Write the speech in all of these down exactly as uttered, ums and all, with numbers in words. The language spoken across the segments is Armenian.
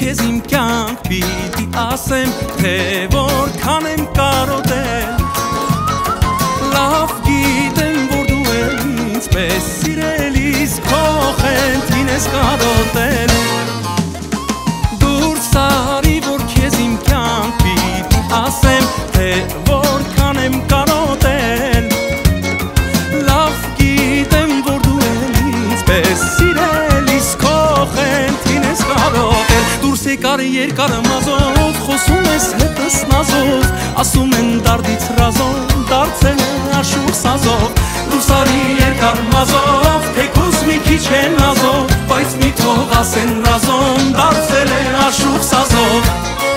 քեզ իմ կյանք պիտի ասեմ, թե որքան եմ կարոտել։ Լավ գիտեմ, որ դու էլ ինձ պես սիրելիս քո խենթին ես կարոտել։ Դուրս արի, որ քեզ իմ կյանք պիտի ասեմ, թե որքան եմ կարոտել։ Լավ գիտեմ, որ դու էլ ինձ պես սիրելիս քո խենթին ես կարոտել։ Դուրս եկար երկար մազով, խոսում ես հետս նազով, ասում են դարդից ռազով, դարձել է աշուղ սազով։ Դուրս արի երկար մազով, թեկուզ մի քիչ է նազով, բայց մի թող ասեն ռազոն, դարձել է աշուղ սազով։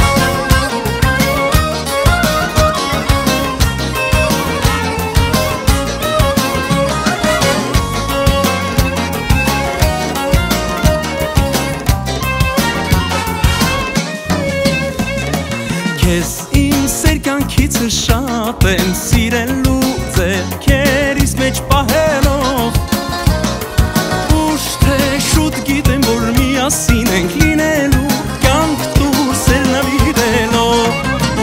Քեզ իմ սեր կյանքիցը շատ եմ սիրելու, ձեռքերիս մեջ պահելով, ուշ թե շուտ գիտեմ, որ միասին ենք լինելու, կյանք դուրս էլ նվիրելով։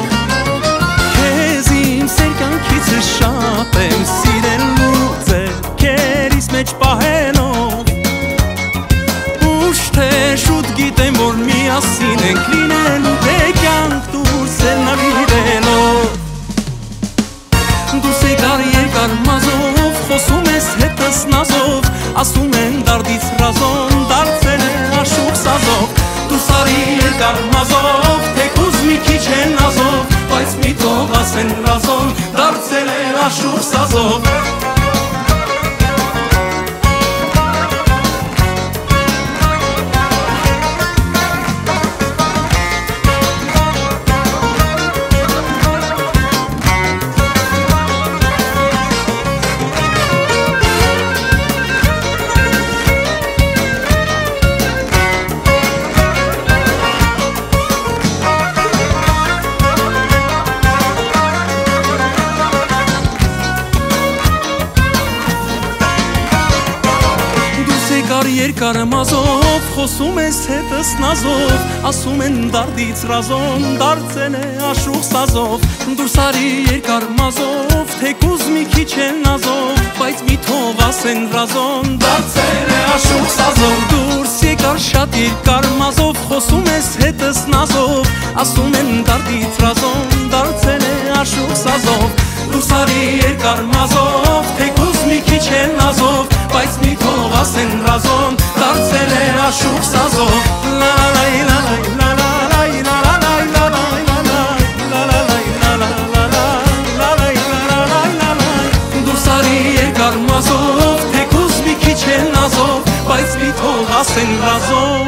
Քեզ իմ սեր կյանքիցը շատ եմ սիրելու, ձեռքերիս մեջ պահելով, ուշ թե շուտ գիտեմ, որ միասին ենք լինելու, կյանք դուրս էլ նվիրելով։ Դուրս եկար երկար մազով, խոսում ես հետս նազով, ասում են դարդից ռազոն, դարձել է աշուղ սազով։ Դուրս արի երկար մազով, թեկուզ մի քիչ է նազով, բայց մի թող ասեն ռազոն, դարձել է աշուղ սազով։ Երկար մազով, խոսում ես հետս նազով, ասում են դարդից ռազոն, դարձել է աշուղ սազով։ Դուրս արի երկար մազով, թեկուզ մի քիչ է նազով, բայց մի թող ասեն ռազոն, դարձել է աշուղ սազով։ Դուրս եկար շատ երկար մազով, խոսում ես հետս նազով, ասում են դարդից ռազոն, դարձել է աշուղ սազով։ Դուրս արի երկար մազով, թեկուզ մի քիչ է նազով, բայց մի թող ասեն ռազոն, դարձել է աշուղ սազով։ Լա լա լա լա լա լա լա լա լա լա լա լա լա լա լա լա։ Դուրս արի երկար մազով, թեկուզ մի քիչ է նազով, բայց մի թող ասեն ռազոն,